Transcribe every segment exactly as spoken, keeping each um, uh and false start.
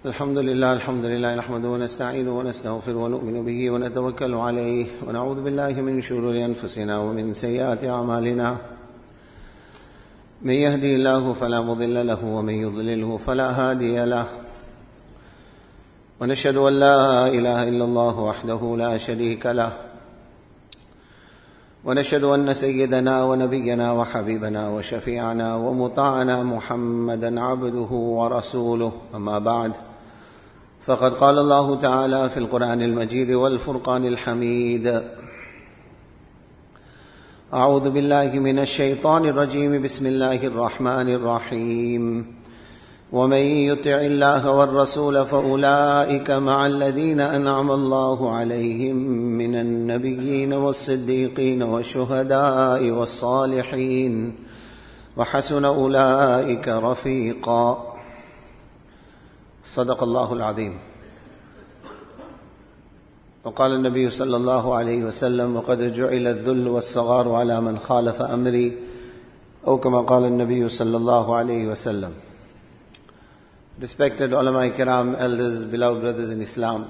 الحمد لله الحمد لله نحمده ونستعينه ونستغفره ونؤمن به ونتوكل عليه ونعوذ بالله من شرور أنفسنا ومن سيئات أعمالنا من يهدي الله فلا مضل له ومن يضلله فلا هادي له ونشهد أن لا إله إلا الله وحده لا شريك له ونشهد أن سيدنا ونبينا وحبيبنا وشفيعنا ومطاعنا محمدا عبده ورسوله أما بعد فقد قال الله تعالى في القرآن المجيد والفرقان الحميد أعوذ بالله من الشيطان الرجيم بسم الله الرحمن الرحيم ومن يطع الله والرسول فأولئك مع الذين أنعم الله عليهم من النبيين والصديقين والشهداء والصالحين وحسن أولئك رفيقا صدق الله العظيم. وقال النبي صلى الله عليه وسلم وقد جعل الذل والصغار على من خالف أمري أو كما قال النبي صلى الله عليه وسلم. Respected ulama kiram, elders, beloved brothers in Islam,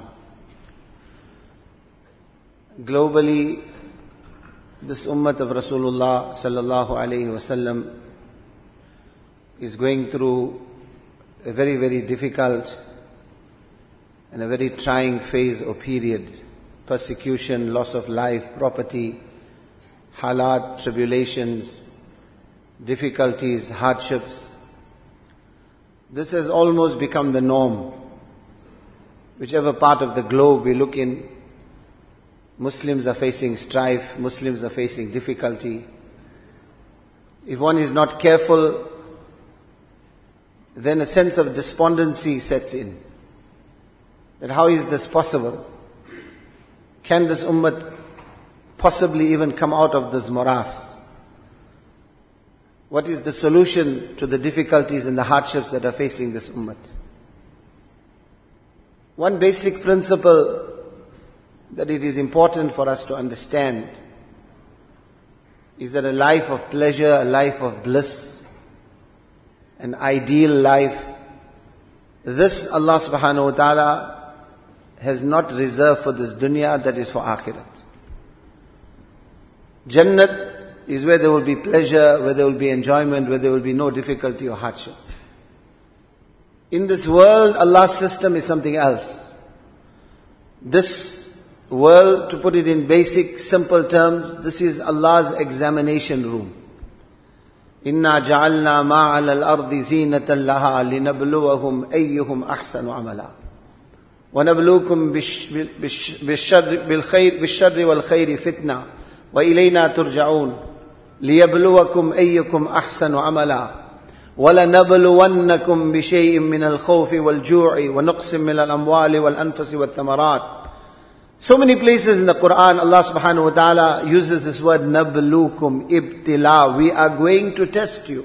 globally this ummah of Rasulullah sallallahu alayhi wasallam is going through a very very difficult and a very trying phase or period. Persecution, loss of life, property, halat, tribulations, difficulties, hardships. This has almost become the norm. Whichever part of the globe we look in, Muslims are facing strife, Muslims are facing difficulty. If one is not careful, then a sense of despondency sets in. That how is this possible? Can this ummah possibly even come out of this morass? What is the solution to the difficulties and the hardships that are facing this ummah? One basic principle that it is important for us to understand is that a life of pleasure, a life of bliss, an ideal life, this Allah subhanahu wa ta'ala has not reserved for this dunya, that is for akhirat. Jannat is where there will be pleasure, where there will be enjoyment, where there will be no difficulty or hardship. In this world, Allah's system is something else. This world, to put it in basic, simple terms, this is Allah's examination room. Inna ja'alna ma'ala al-ardi zinatan laha linabluwahum ayyuhum ahsanu amala. Wa nabluukum bish-sharri wal-khayri fitna wa ilayna turja'un. ليبلوكم أيكم أحسن عملا ولنبلونكم بشيء من الخوف والجوع ونقص من الأموال والأنفس والثمرات. So many places in the Quran, Allah subhanahu wa ta'ala uses this word nablukum, ibtila. We are going to test you.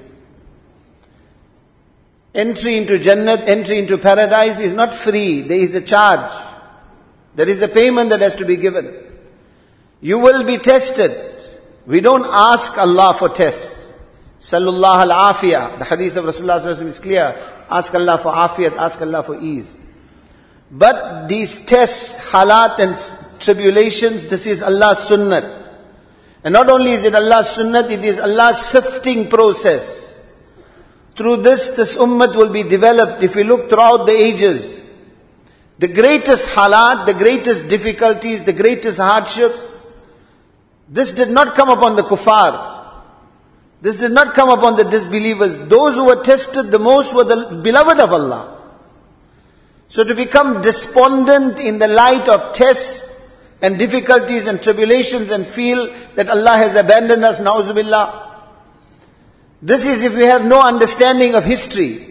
Entry into Jannat, entry into paradise is not free. There is a charge. There is a payment that has to be given. You will be tested. We don't ask Allah for tests. Sallallahu al-afiyah. The hadith of Rasulullah sallallahu alaihi wasallam is clear. Ask Allah for afiyat, ask Allah for ease. But these tests, halat and tribulations, this is Allah's sunnat. And not only is it Allah's sunnat, it is Allah's sifting process. Through this, this ummah will be developed. If we look throughout the ages, the greatest halat, the greatest difficulties, the greatest hardships, this did not come upon the kuffar. This did not come upon the disbelievers. Those who were tested the most were the beloved of Allah. So to become despondent in the light of tests and difficulties and tribulations and feel that Allah has abandoned us, na'uzubillah. This is if we have no understanding of history.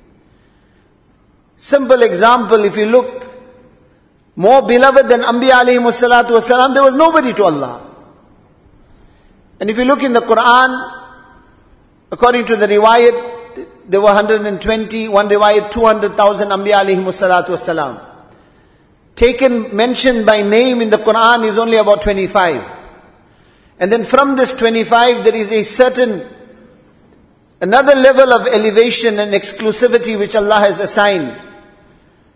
Simple example, if you look, more beloved than Anbiya alayhimu salatu wasalam, there was nobody to Allah. And if you look in the Quran, according to the riwayat, there were one hundred twenty, one riwayat two hundred thousand Anbiya alayhimu salatu wasalam. Taken, mentioned by name in the Quran is only about twenty-five. And then from this twenty-five, there is a certain, another level of elevation and exclusivity which Allah has assigned.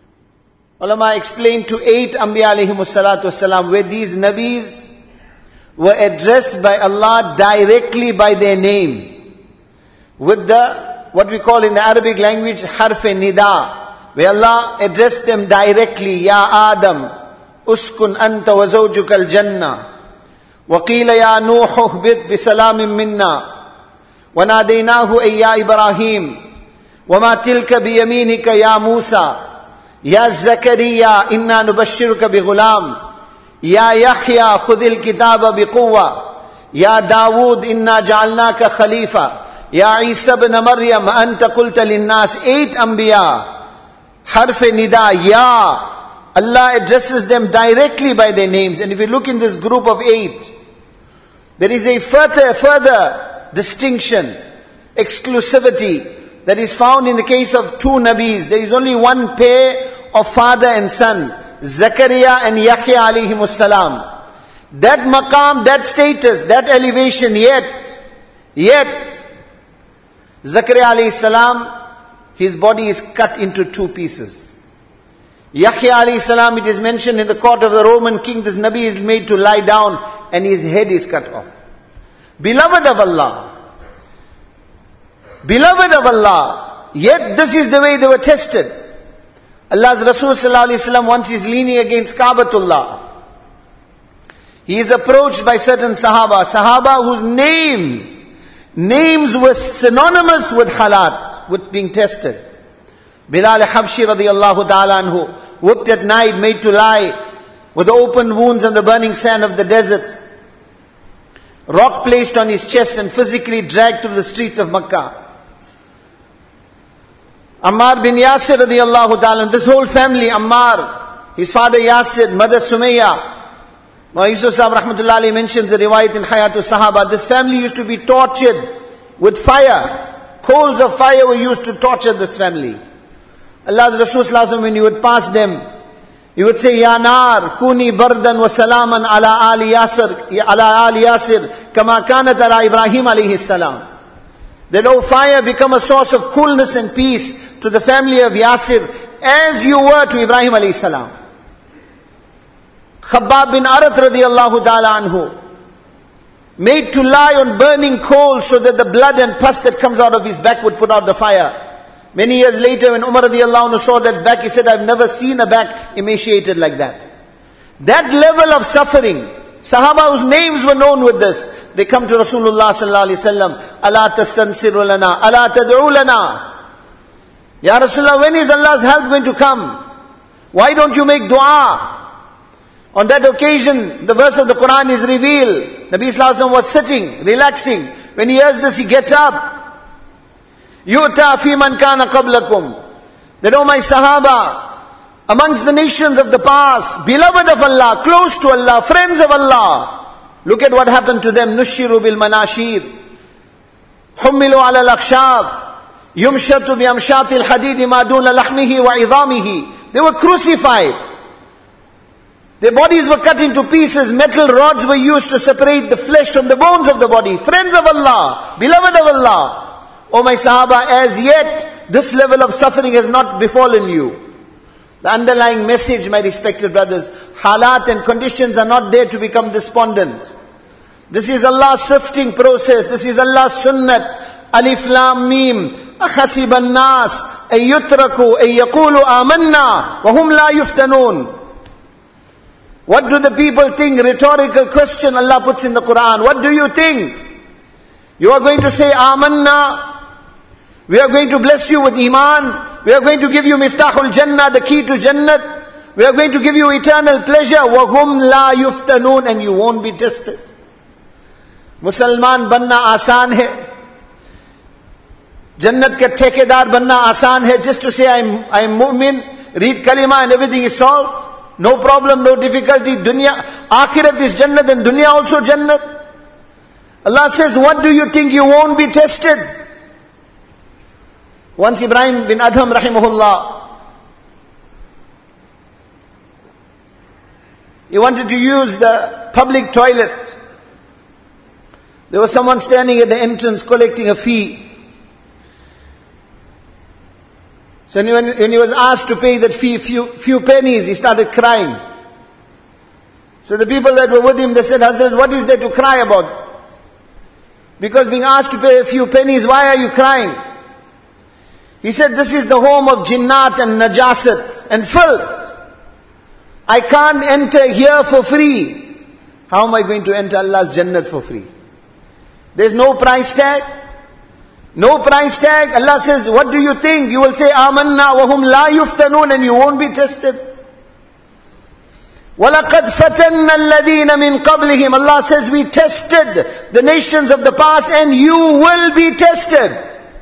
Ulama explained to eight Anbiya alayhimus salatu wassalam, where these Nabis were addressed by Allah directly by their names. With the, what we call in the Arabic language, harf-e nida, where Allah addressed them directly, Ya Adam, uskun anta wa zawjuka al-jannah, wa qila ya Nuh uhbit bisalamin minna, wa nadaynahu ay ya Ibrahim, wa ma tilka biyaminika ya Musa, Ya Zakariya inna nubashiruka bi ghulam, Ya Yahya khudhil kitaba bi quwwa, Ya Dawood inna ja'alnaka khalifa, Ya Isa ibn Maryam anta qulta linnas. Eight Anbiya, harf-e nida, Ya. Allah addresses them directly by their names. And if you look in this group of eight, there is a further, further distinction, exclusivity that is found in the case of two Nabis. There is only one pair of father and son, Zakaria and Yahya alayhimus salam. That maqam, that status, that elevation, yet, yet, Zakaria alayhi salam, his body is cut into two pieces. Yahya alayhi salam, it is mentioned in the court of the Roman king, this Nabi is made to lie down and his head is cut off. Beloved of Allah, beloved of Allah, yet this is the way they were tested. Allah's Rasul sallallahu alayhi wa sallam, once he is leaning against Kaabatullah, he is approached by certain Sahaba, Sahaba whose names, names were synonymous with halat, with being tested. Bilal Habshi radiyallahu ta'ala anhu, whipped at night, made to lie, with the open wounds and the burning sand of the desert. Rock placed on his chest and physically dragged through the streets of Makkah. Ammar bin Yasir radiyallahu ta'ala, this whole family, Ammar, his father Yasir, mother Sumayya. Mawlana Yusuf Sahib rahmatullahi alayhi mentions the riwayat in Hayatul Sahaba. This family used to be tortured with fire. Coals of fire were used to torture this family. Allah's Rasul sallallahu alayhi wa sallam, when he would pass them, he would say, Ya nar, kuni bardan wa salaman ala ali Yasir, ala ali Yasir, kama kanat ala Ibrahim alayhi salam. That, oh fire, become a source of coolness and peace to the family of Yasir, as you were to Ibrahim alayhi salam. Khabbab bin Arat radiyallahu ta'ala anhu, made to lie on burning coals so that the blood and pus that comes out of his back would put out the fire. Many years later, when Umar radiyallahu anhu saw that back, he said, I've never seen a back emaciated like that. That level of suffering, Sahaba whose names were known with this, they come to Rasulullah sallallahu alaihi wasallam, Ala tastansiru lana, ala tad'u lana. Ya Rasulullah, when is Allah's help going to come? Why don't you make dua? On that occasion, the verse of the Quran is revealed. Nabi sallallahu alaihi wasallam was sitting, relaxing. When he hears this, he gets up. Yu'ta fi man kana qablakum. That, oh my Sahaba, amongst the nations of the past, beloved of Allah, close to Allah, friends of Allah, look at what happened to them. Nushiru bil manashir, hummilu ala al-akhshab, yumshatu bi amshati al-hadid ma duna lahmihi wa idamihi. They were crucified. Their bodies were cut into pieces. Metal rods were used to separate the flesh from the bones of the body. Friends of Allah, beloved of Allah, O my Sahaba, as yet this level of suffering has not befallen you. The underlying message, my respected brothers, halat and conditions are not there to become despondent. This is Allah's sifting process. This is Allah's sunnat. Alif Lam Mim. أَحَسِبَ النَّاسِ أَن يُتْرَكُوا أَن يَقُولُوا آمَنَّا وَهُمْ لَا يُفْتَنُونَ. What do the people think? Rhetorical question Allah puts in the Quran. What do you think? You are going to say, Amanna. We are going to bless you with Iman. We are going to give you Miftahul Jannah, the key to Jannat. We are going to give you eternal pleasure. وَهُمْ لَا يُفْتَنُونَ. And you won't be tested. Musalman banna asan hai. Jannat ka thekedar banna asan hai. Just to say I am, I am mu'min, read kalima and everything is solved. No problem, no difficulty. Dunya, akhirat is Jannat and dunya also Jannat. Allah says, what do you think? You won't be tested. Once Ibrahim bin Adham rahimahullah, he wanted to use the public toilet. There was someone standing at the entrance collecting a fee. So when, when he was asked to pay that fee, few, few pennies, he started crying. So the people that were with him, they said, Hazrat, what is there to cry about? Because being asked to pay a few pennies, why are you crying? He said, this is the home of jinnat and najasat and filth. I can't enter here for free. How am I going to enter Allah's Jannat for free? There's no price tag. No price tag. Allah says, what do you think? You will say, Amanna wa hum la yuftanun, and you won't be tested. وَلَقَدْ فَتَنَّ الَّذِينَ مِنْ قَبْلِهِمْ. Allah says, we tested the nations of the past, and you will be tested.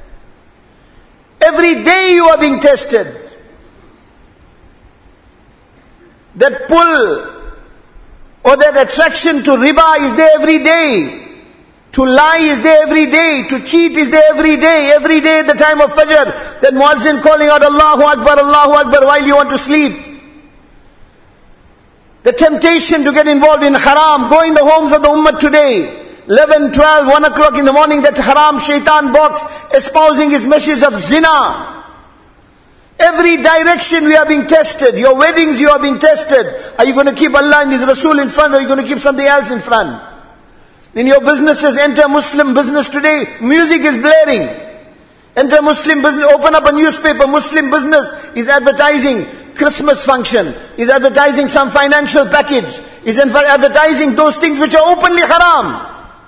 Every day you are being tested. That pull or that attraction to riba is there every day. To lie is there every day. To cheat is there every day. Every day at the time of Fajr, that muazzin calling out Allahu Akbar, Allahu Akbar while you want to sleep. The temptation to get involved in haram. Go in the homes of the ummah today. eleven, twelve, one o'clock in the morning, that haram shaitan box espousing his message of zina. Every direction we are being tested. Your weddings you are being tested. Are you going to keep Allah and His Rasul in front, or are you going to keep something else in front? In your businesses, enter Muslim business today, music is blaring. Enter Muslim business, open up a newspaper, Muslim business is advertising Christmas function, is advertising some financial package, is advertising those things which are openly haram.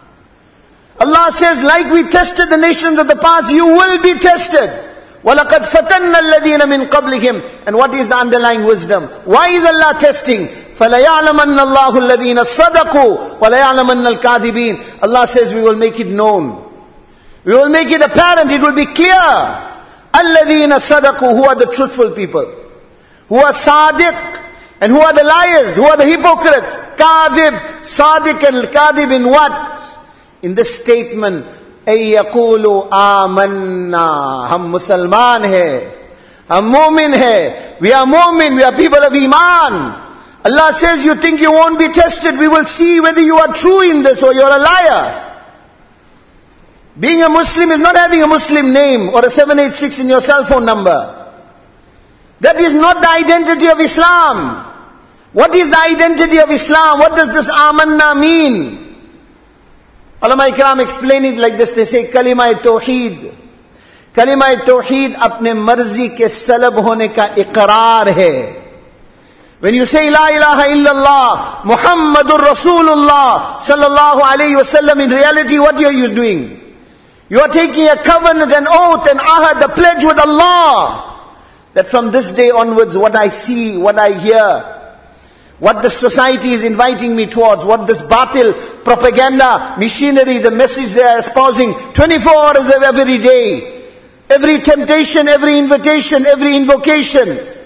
Allah says, like we tested the nations of the past, you will be tested. وَلَقَدْ فَتَنَّ الَّذِينَ مِنْ قَبْلِهِمْ. And what is the underlying wisdom? Why is Allah testing? فَلَيَعْلَمَنَّ اللَّهُ الَّذِينَ صَدَقُوا وَلَيَعْلَمَنَّ الْكَاذِبِينَ. Allah says we will make it known. We will make it apparent, it will be clear. الَّذِينَ صَدَقُوا, who are the truthful people, who are sadiq, and who are the liars, who are the hypocrites. Kadhib, sadiq and kadhib in what? In this statement, أَيْ يَقُولُوا آمَنَّا. Hum Musalman hai, hum Mu'min hai, we are Mu'min, we are people of Iman. Allah says, you think you won't be tested, we will see whether you are true in this or you're a liar. Being a Muslim is not having a Muslim name or a seven eight six in your cell phone number. That is not the identity of Islam. What is the identity of Islam? What does this amanna mean? Ulama Ikram explain it like this. They say, Kalima Tawheed. Kalima Tawheed apne marzi ke salab hone ka iqrar hai. When you say La ilaha illallah, Muhammadur Rasulullah sallallahu alayhi wa sallam, in reality what are you doing? You are taking a covenant, an oath, an ahad, a pledge with Allah. That from this day onwards, what I see, what I hear, what the society is inviting me towards, what this batil, propaganda, machinery, the message they are espousing, twenty-four hours of every day, every temptation, every invitation, every invocation,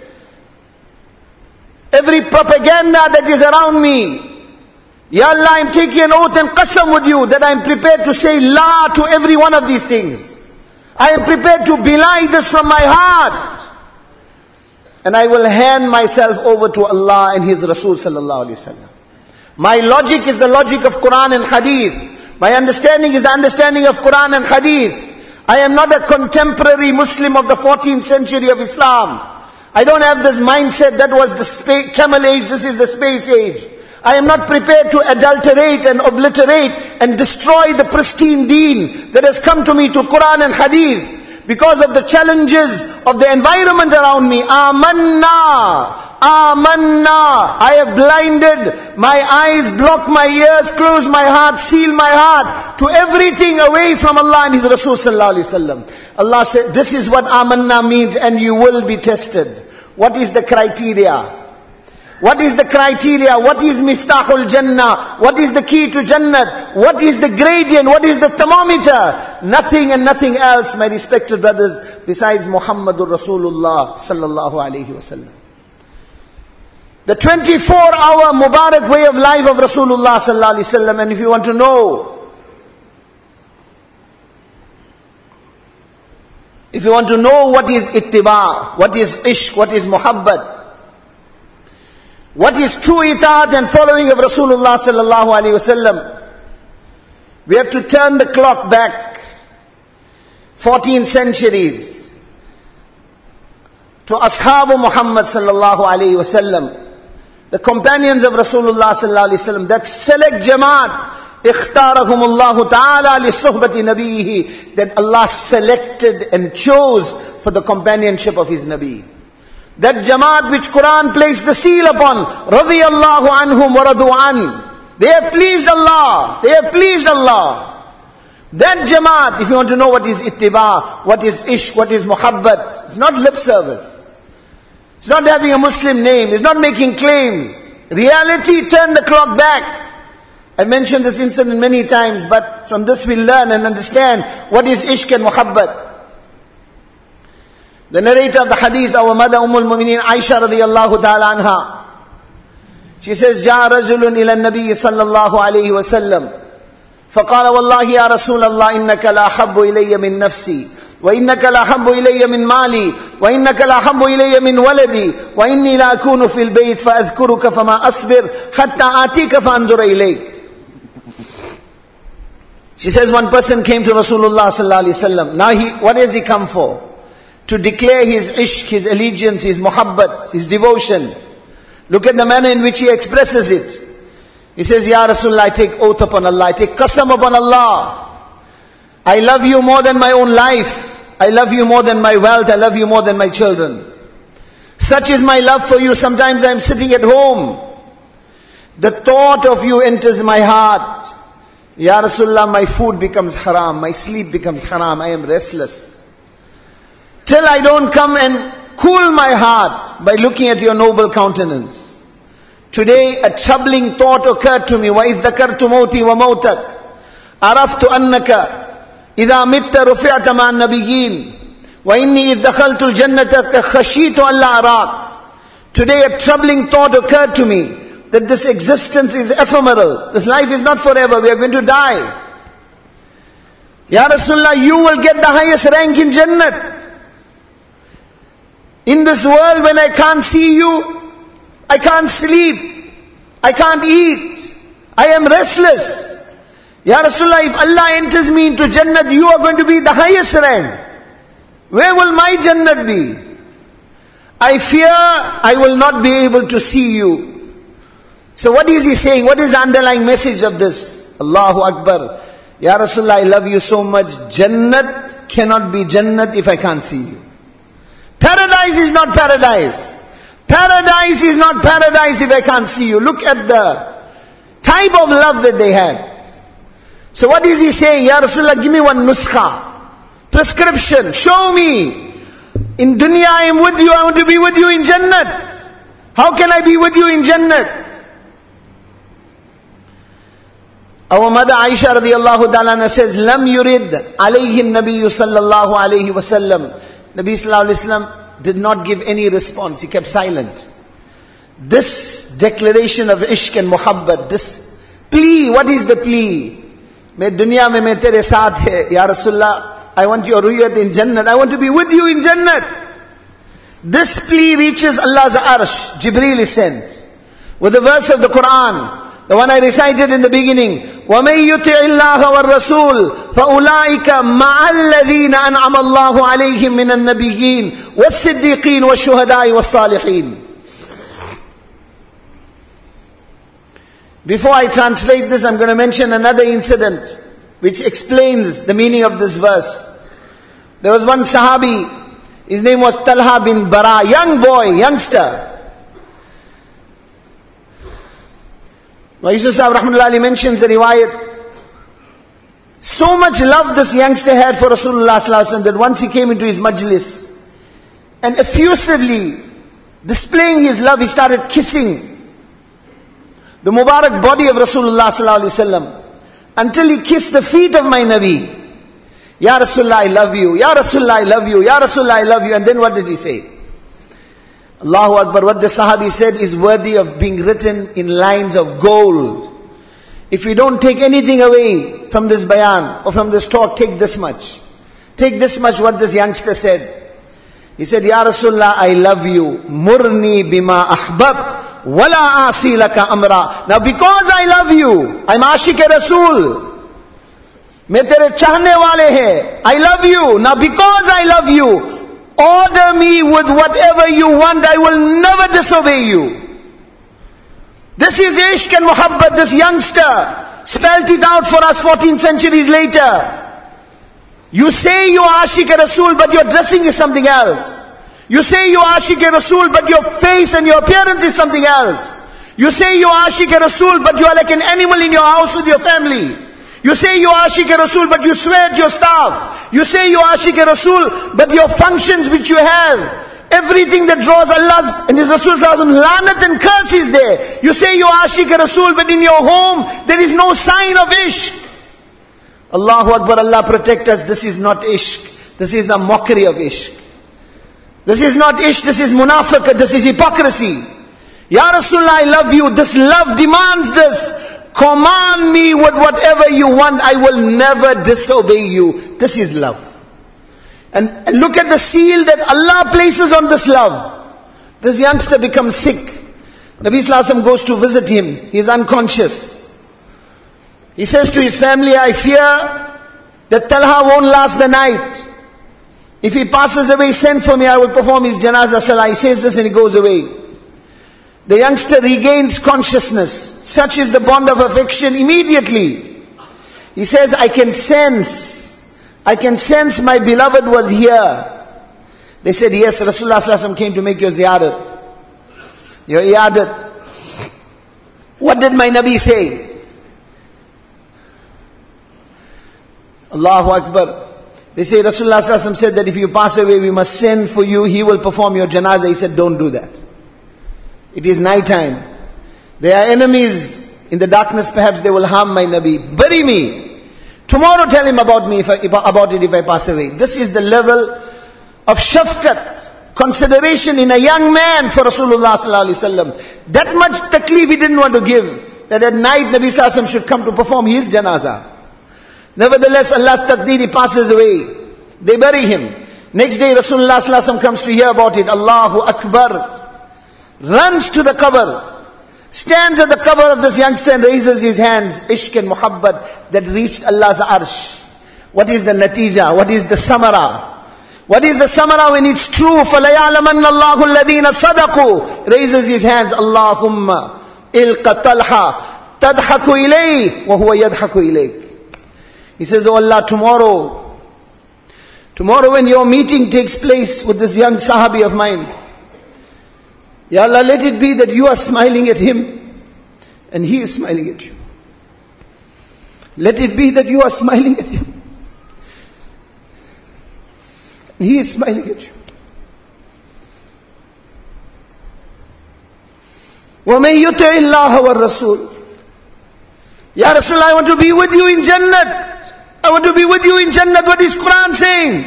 every propaganda that is around me. Ya Allah, I am taking an oath and qasam with you that I am prepared to say La to every one of these things. I am prepared to belie this from my heart. And I will hand myself over to Allah and His Rasul sallallahu alaihi wasallam. My logic is the logic of Quran and Hadith. My understanding is the understanding of Quran and Hadith. I am not a contemporary Muslim of the fourteenth century of Islam. I don't have this mindset that was the space, camel age, this is the space age. I am not prepared to adulterate and obliterate and destroy the pristine deen that has come to me through Quran and Hadith. Because of the challenges of the environment around me. Amanna, Amanna. I have blinded my eyes, blocked my ears, closed my heart, sealed my heart to everything away from Allah and His Rasul sallallahu alaihi wasallam. Allah said, this is what Amanna means, and you will be tested. What is the criteria? What is the criteria? What is Miftahul Jannah? What is the key to Jannat? What is the gradient? What is the thermometer? Nothing and nothing else, my respected brothers, besides Muhammadur Rasulullah sallallahu alaihi wasallam. The twenty-four hour Mubarak way of life of Rasulullah sallallahu alaihi wasallam. And if you want to know, if you want to know what is ittiba, what is ishq, what is muhabbat, what is true itaat and following of Rasulullah sallallahu alaihi wasallam, we have to turn the clock back fourteen centuries. to Ashabu Muhammad sallallahu alayhi wasallam, the companions of Rasulullah sallallahu alayhi wasallam, that select Jamaat, اختارهم الله تعالى لصحبة نبيه, that Allah selected and chose for the companionship of His Nabi. That Jamaat which Quran placed the seal upon, رضي الله عنهم ورضوا عنه. They have pleased Allah. They have pleased Allah. That Jamaat, if you want to know what is ittiba, what is ishq, what is muhabbat, it's not lip service. It's not having a Muslim name. It's not making claims. Reality, turn the clock back. I mentioned this incident many times, but from this we learn and understand what is ishq and muhabbat. The narrator of the hadith, our mother Umm al-Mu'mineen Aisha radiyallahu ta'ala anha, she says, جاء رجل إلى النبي صلى الله عليه وسلم فقال والله يا رسول الله إنك لا أحب إلي من نفسي وإنك لا أحب إلي من مالي وإنك لا أحب إلي من ولدي وإني لا أكون في البيت فأذكرك فما أصبر حتى آتيك فأنظر إليك. She says one person came to Rasulullah sallallahu alaihi wasallam. Now he, what has he come for? To declare his ishq, his allegiance, his muhabbat, his devotion. Look at the manner in which he expresses it. He says, Ya Rasulullah, I take oath upon Allah, I take qasam upon Allah. I love you more than my own life. I love you more than my wealth. I love you more than my children. Such is my love for you. Sometimes I am sitting at home. The thought of you enters my heart. Ya Rasulullah, my food becomes haram. My sleep becomes haram. I am restless. Till I don't come and cool my heart by looking at your noble countenance. Today a troubling thought occurred to me. وَإِذْ ذَكَرْتُ مَوْتِي وَمَوْتَكَ عَرَفْتُ أَنَّكَ إِذَا مِتَّ رُفِعْتَ مَعَ النَّبِيِّينَ وَإِنِّي إِذْ دَخَلْتُ الْجَنَّةَ خَشِيتُ أَلَّا أَرَاكَ. Today a troubling thought occurred to me that this existence is ephemeral. This life is not forever. We are going to die. Ya Rasulullah, you will get the highest rank in Jannah. In this world when I can't see you, I can't sleep, I can't eat, I am restless. Ya Rasulullah, if Allah enters me into Jannah, you are going to be the highest rank. Where will my Jannah be? I fear I will not be able to see you. So what is he saying? What is the underlying message of this? Allahu Akbar. Ya Rasulullah, I love you so much. Jannah cannot be Jannah if I can't see you. Paradise is not paradise. Paradise is not paradise if I can't see you. Look at the type of love that they had. So what is he saying? Ya Rasulullah, give me one nuskha, prescription, show me. In dunya I am with you, I want to be with you in Jannah. How can I be with you in Jannah? Our mother Aisha radiyallahu ta'ala says, Lam yurid alayhi nabiyyu sallallahu alayhi wa sallam. Nabi sallallahu alayhi wa sallam did not give any response. He kept silent. This declaration of ishq and muhabbat, this plea, what is the plea? Main dunya mein main tere saath hai. Ya Rasulullah, I want your ruyat in Jannah. I want to be with you in Jannah. This plea reaches Allah's arsh. Jibreel is sent with the verse of the Quran, the one I recited in the beginning. وَمَن يُطِعِ اللَّهَ وَالرَّسُولَ فَأُولَٰئِكَ مَعَ الَّذِينَ أَنْعَمَ اللَّهُ عَلَيْهِم مِّنَ النَّبِيِّينَ وَالصِّدِّيقِينَ وَالشُّهَدَاءِ وَالصَّالِحِينَ. Before I translate this, I'm going to mention another incident which explains the meaning of this verse. There was one Sahabi, his name was Talha bin Bara, young boy, youngster. Yusuf Sahib Rahmatullahi mentions the riwayat. So much love this youngster had for Rasulullah Sallallahu Alaihi Wasallam that once he came into his majlis and effusively displaying his love, he started kissing the Mubarak body of Rasulullah Sallallahu Alaihi Wasallam until he kissed the feet of my Nabi. Ya Rasulullah, I love you. Ya Rasulullah, I love you. Ya Rasulullah, I love you. And then what did he say? Allahu Akbar, what the Sahabi said is worthy of being written in lines of gold. If we don't take anything away from this bayan or from this talk, take this much. Take this much what this youngster said. He said, Ya Rasulullah, I love you. Murni bima ahbabt wala asi laka amra. Now because I love you, I'm Ashiq-e-Rasool. Main tere chahne wale hai. I love you. Now because I love you, Order me with whatever you want, I will never disobey you. This is ishq and muhabbat. This youngster spelled it out for us fourteen centuries later. You say you are Ashiq Rasul, but your dressing is something else. You say you are Ashiq Rasul, but your face and your appearance is something else. You say you are Ashiq Rasul, but you are like an animal in your house with your family. You say you are Ashiq Rasul, but you swear at your staff. You say you are Ashiq Rasul, but your functions which you have, everything that draws Allah's and His Rasul's lanat and curse is there. You say you are Ashiq Rasul, but in your home there is no sign of ishq. Allahu Akbar, Allah protect us. This is not ishq. This is a mockery of ishq. This is not ishq, this is munafiqah, this is hypocrisy. Ya Rasulullah, I love you. This love demands this. Command me with whatever you want, I will never disobey you. This is love. And, and look at the seal that Allah places on this love. This youngster becomes sick. Nabi Sallallahu Alaihi Wasallam goes to visit him. He is unconscious. He says to his family, I fear that Talha won't last the night. If he passes away, send for me, I will perform his janazah salah. He says this and he goes away. The youngster regains consciousness. Such is the bond of affection immediately. He says, I can sense, I can sense my beloved was here. They said, yes, Rasulullah Sallallahu Alaihi Wasallam came to make your ziyarat. Your iyadat. What did my Nabi say? Allahu Akbar. They say Rasulullah Sallallahu Alaihi Wasallam said that if you pass away, we must send for you, he will perform your janazah. He said, don't do that. It is night time. There are enemies in the darkness, perhaps they will harm my Nabi. Bury me. Tomorrow tell him about me, if I, about it if I pass away. This is the level of shafqat, consideration in a young man for Rasulullah Sallallahu Alaihi Wasallam. That much taklif he didn't want to give, that at night Nabi Sallallahu Alaihi Wasallam should come to perform his janazah. Nevertheless, Allah's taqdeer, he passes away. They bury him. Next day Rasulullah Sallallahu Alaihi Wasallam comes to hear about it. Allahu Akbar. Runs to the qabr, stands at the qabr of this youngster and raises his hands. Ishq and muhabbat that reached Allah's arsh. What is the natija? What is the samara? What is the samara when it's true? فَلَيَعْلَمَنَّ اللَّهُ الَّذِينَ صَدَقُوا. Raises his hands. Allahumma ilqa talha tadhaku ilayh wa huwa yadhaku ilayk. He says, oh Allah, tomorrow, tomorrow when your meeting takes place with this young sahabi of mine, Ya Allah, let it be that you are smiling at him and he is smiling at you. Let it be that you are smiling at him and he is smiling at you. وَمَن يُطِعِ اللَّهَ وَالرَّسُولَ. Ya Rasulullah, I want to be with you in Jannat. I want to be with you in Jannat. What is Quran saying?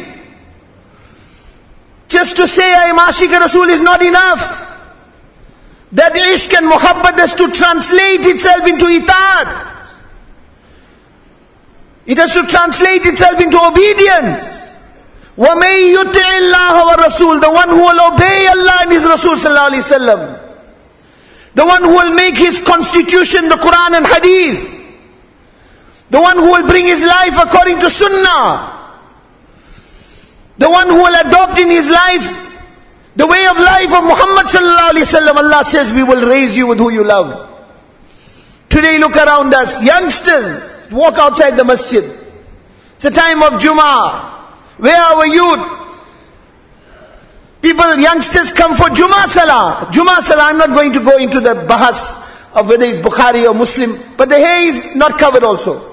Just to say I am Ashiq Rasul is not enough. That ishq and muhabbat has to translate itself into itaat. It has to translate itself into obedience. وَمَن يُطِعِ اللَّهَ وَالرَّسُولَ. The one who will obey Allah and His Rasul Sallallahu Alaihi Wasallam. The one who will make his constitution the Quran and Hadith. The one who will bring his life according to Sunnah. The one who will adopt in his life the way of life of Muhammad Sallallahu Alaihi Wasallam. Allah says, we will raise you with who you love. Today look around us. Youngsters walk outside the masjid. It's a time of Jummah. Where are our youth? People, youngsters come for Jummah Salah. Jummah Salah, I'm not going to go into the bahas of whether it's Bukhari or Muslim. But the hair is not covered also.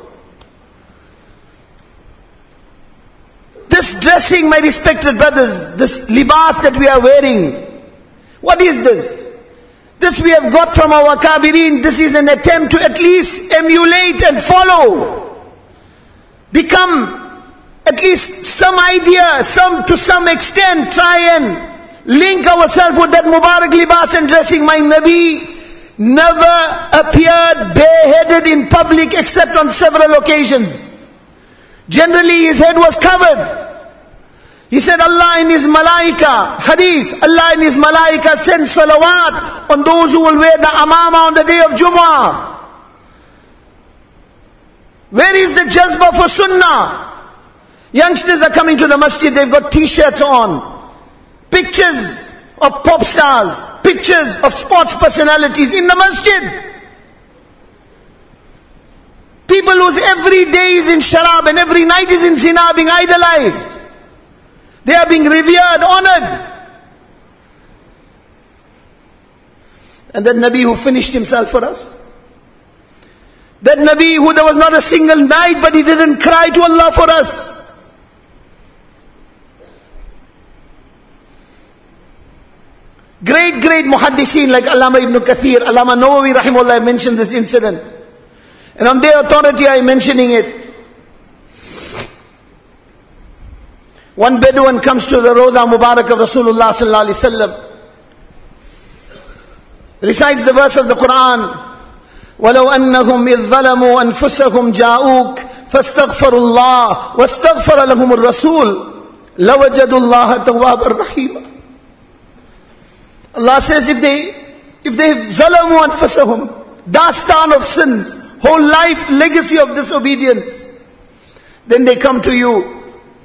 This dressing, my respected brothers, this libas that we are wearing, what is this? This we have got from our kabirin. This is an attempt to at least emulate and follow. Become at least some idea, some to some extent, try and link ourselves with that Mubarak libas and dressing. My Nabi never appeared bareheaded in public except on several occasions. Generally his head was covered. He said Allah and His Malaika, Hadith, Allah and His Malaika send salawat on those who will wear the amama on the day of Jummah. Where is the jazba for Sunnah? Youngsters are coming to the masjid, they've got t-shirts on. pictures of pop stars, pictures of sports personalities in the masjid. People whose every day is in sharab and every night is in zina being idolized. They are being revered, honored. And that Nabi who finished himself for us. That Nabi who there was not a single night but he didn't cry to Allah for us. Great, great muhaddiseen like Allama Ibn Kathir, Allama Nawawi rahimahullah mentioned this incident. And on their authority I am mentioning it. One Bedouin comes to the Rawda Mubarak of Rasulullah sallallahu alaihi wasallam. Recites the verse of the Quran. وَلَوْ أَنَّهُمْ إِذْ ظَلَمُوا أَنفُسَهُمْ جَاءُوكَ فَاسْتَغْفَرُوا اللَّهَ وَاسْتَغْفَرَ لَهُمُ الرَّسُولُ لَوَجَدُوا اللَّهَ تَوَّابًا رَحِيمًا. Allah says if they, if they ظَلَمُوا أَنفُسَهُمْ, dastan of sins, whole life legacy of disobedience, then they come to you.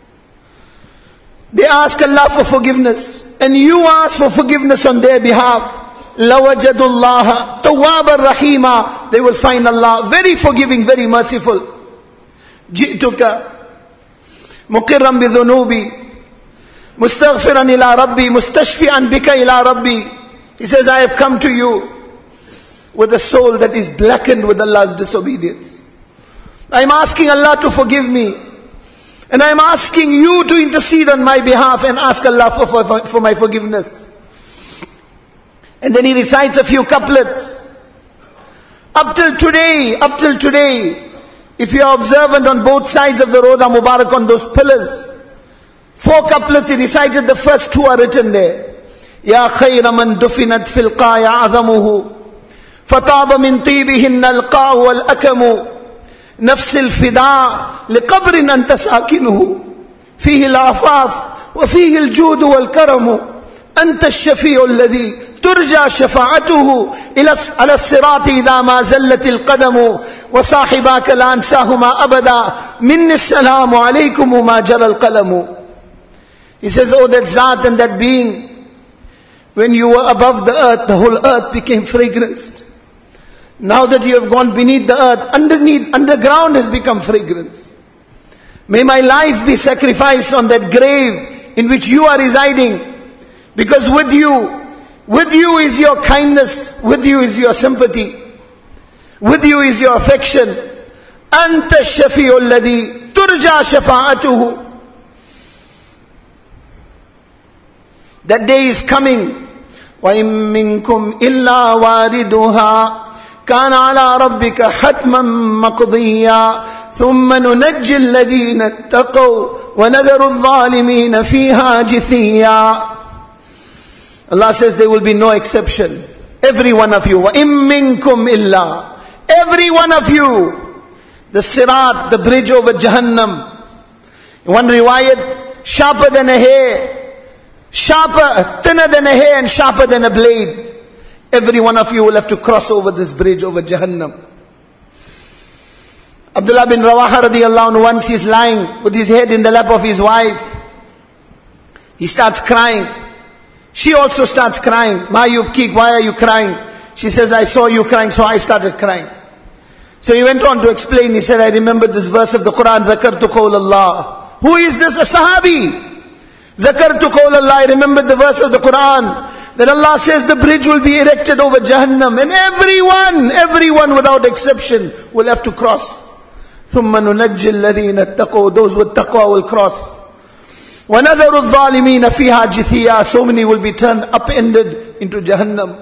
They ask Allah for forgiveness, and you ask for forgiveness on their behalf. لَوَجَدُوا اللَّهَ تَوَّابًا رَحِيمًا. They will find Allah very forgiving, very merciful. جِئْتُكَ مُقِرًّا بِذُنُوبِي مُسْتَغْفِرًا إِلَىٰ رَبِّي مُسْتَشْفِعًا بِكَ إِلَىٰ رَبِّي. He says, I have come to you with a soul that is blackened with Allah's disobedience. I am asking Allah to forgive me. And I am asking you to intercede on my behalf and ask Allah for, for, for my forgiveness. And then he recites a few couplets. Up till today, up till today, if you are observant on both sides of the Rawda Mubarak on those pillars, four couplets he recited, the first two are written there. Ya khayra man dufinat fil qaya azamuhu fataba min tibihin al-qaw wal-akamu نفس الفداء لقبر أنت ساكنه فيه العفاف وفيه الجود والكرم أنت الشفيع الذي ترجى شفاعته على الصراط إذا ما زلت القدم وصاحباك لا أنساهما أبدا مني السلام عليكم ما جرى القلم. He says, oh that Zat and that being, when you were above the earth, the whole earth became fragranced. Now that you have gone beneath the earth, underneath, underground has become fragrance. May my life be sacrificed on that grave in which you are residing. Because with you, with you is your kindness, with you is your sympathy, with you is your affection. Anta shafi'u alladhi turja shafa'atuhu. That day is coming. وَإِن مِّنكُمْ إِلَّا وَارِدُهَا كان على ربك حتما مقضيا ثم ننجي الذين اتقوا ونذر الظالمين فيها جثيا. Allah says there will be no exception. Every one of you. وَإِن مِّنكُمْ إِلَّا. Every one of you. The sirat, the bridge over Jahannam. One riwayat, sharper than a hair. Sharper, thinner than a hair and sharper than a blade. Every one of you will have to cross over this bridge over Jahannam. Abdullah bin Rawaha radiallahu anhu, once he's lying with his head in the lap of his wife. He starts crying. She also starts crying. Ma yubkik, why are you crying? She says, I saw you crying, so I started crying. So he went on to explain. He said, I remembered this verse of the Quran, ذَكَرْتُ قَوْلَ اللَّهِ. Who is this? A Sahabi. ذَكَرْتُ قَوْلَ اللَّهِ. I remembered the verse of the Quran. That Allah says the bridge will be erected over Jahannam. And everyone, everyone without exception will have to cross. ثُمَّ نُنَجِّ الَّذِينَ اتَّقَوْا. Those with taqwa will cross. وَنَذَرُ الظَّالِمِينَ فِيهَا جِثِيًّا. So many will be turned upended into Jahannam.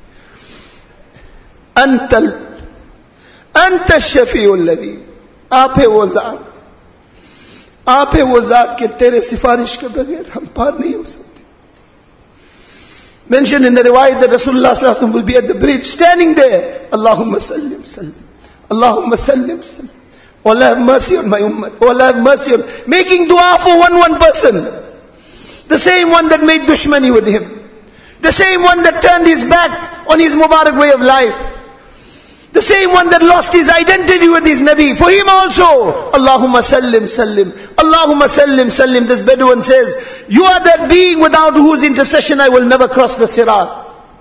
أَنْتَ أَنْتَ الشَّفِيعُ الَّذِي. آپ ہے وہ ذات. آپ ہے وہ ذات کہ تیرے سفارش کے بغیر ہم پار نہیں ہو سکتے. Mentioned in the riwayat that Rasulullah sallallahu alaihi wasallam will be at the bridge, standing there. Allahumma sallim, sallim. Allahumma sallim, sallim. Oh Allah, have mercy on my ummah. Oh Allah, have mercy on. Making dua for one, one person. The same one that made dushmani with him. The same one that turned his back on his Mubarak way of life. The same one that lost his identity with his Nabi. For him also, Allahumma sallim, sallim. Allahumma sallim, sallim. This Bedouin says, You are that being without whose intercession I will never cross the Sirat.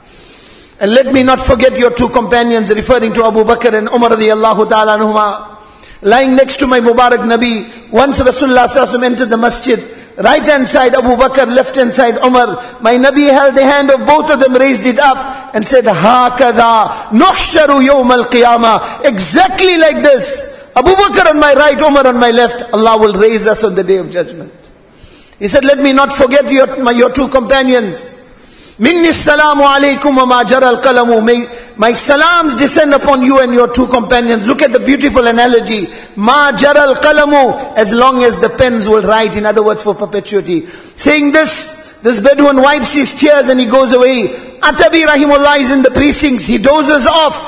And let me not forget your two companions, referring to Abu Bakr and Umar radiallahu ta'ala anhuma, lying next to my Mubarak Nabi. Once Rasulullah sallallahu alaihi wasallam entered the masjid, right hand side Abu Bakr, left hand side Umar. My Nabi held the hand of both of them, raised it up and said, Hakada nuhsharu yawm al-qiyamah. Exactly like this. Abu Bakr on my right, Umar on my left. Allah will raise us on the day of judgment. He said, let me not forget your, my, your two companions. Minni salamu alaykum wa ma jara al-qalamu. May my salams descend upon you and your two companions. Look at the beautiful analogy. Ma jara al-qalamu, as long as the pens will write, in other words, for perpetuity. Saying this, this Bedouin wipes his tears and he goes away. Atabi rahimullah is in the precincts. He dozes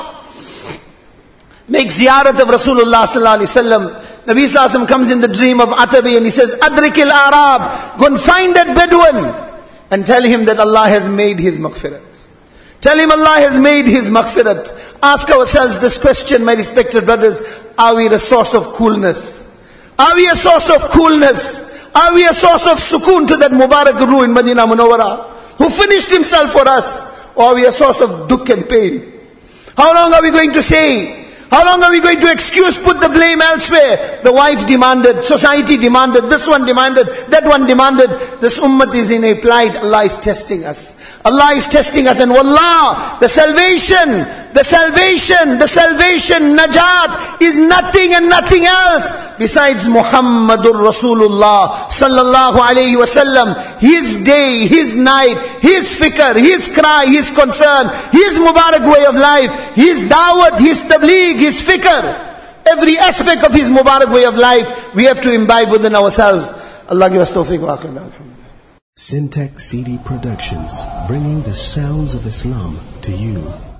off. Makes ziyarat of Rasulullah sallallahu alaihi wasallam. Nabi sallallahu alaihi wasallam comes in the dream of Atabi and he says, Adrikil Arab, go and find that Bedouin and tell him that Allah has made his maghfirat. Tell him Allah has made his maghfirat. Ask ourselves this question, my respected brothers. Are we a source of coolness? Are we a source of coolness? Are we a source of sukoon to that Mubarak Guru in Madinah Munawwara, who finished himself for us? Or are we a source of dukh and pain? How long are we going to say? How long are we going to excuse, put the blame elsewhere? The wife demanded, society demanded, this one demanded, that one demanded. This ummah is in a plight. Allah is testing us. Allah is testing us, and wallah, the salvation, the salvation, the salvation, najat is nothing and nothing else besides Muhammadur Rasulullah sallallahu alayhi wasallam. His day, his night, his fikr, his cry, his concern, his Mubarak way of life, his dawat, his tabligh, his fikr, every aspect of his Mubarak way of life, we have to imbibe within ourselves. Allah give us tawfiq wa akhir. Alhamdulillah. Syntax C D Productions, bringing the sounds of Islam to you.